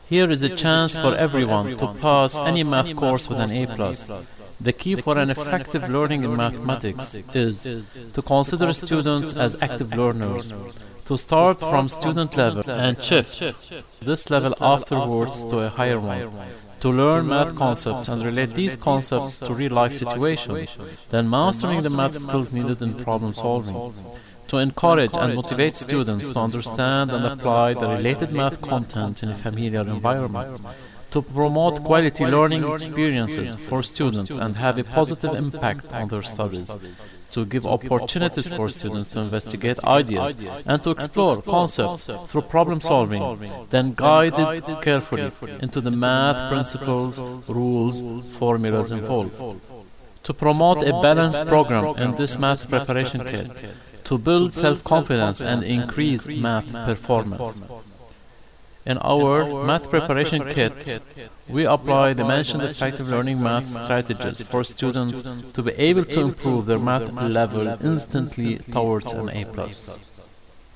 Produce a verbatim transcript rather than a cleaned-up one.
Here is a chance for everyone to pass any math course with an A plus. The key for an effective learning in mathematics is to consider students as active learners, to start from student level and shift this level afterwards to a higher one, to learn math concepts and relate these concepts to real-life situations, then mastering the math skills needed in problem solving. To encourage and motivate students to understand and apply the related math content in a familiar environment. To promote quality learning experiences for students and have a positive impact on their studies. To give opportunities for students to investigate ideas and to explore concepts through problem solving, then guided carefully into the math principles, rules, formulas involved. To promote a balanced program in this math preparation kit, to build self-confidence and increase math performance. In our math preparation kit, we apply the mentioned effective learning math strategies for students to be able to improve their math level instantly towards an A plus.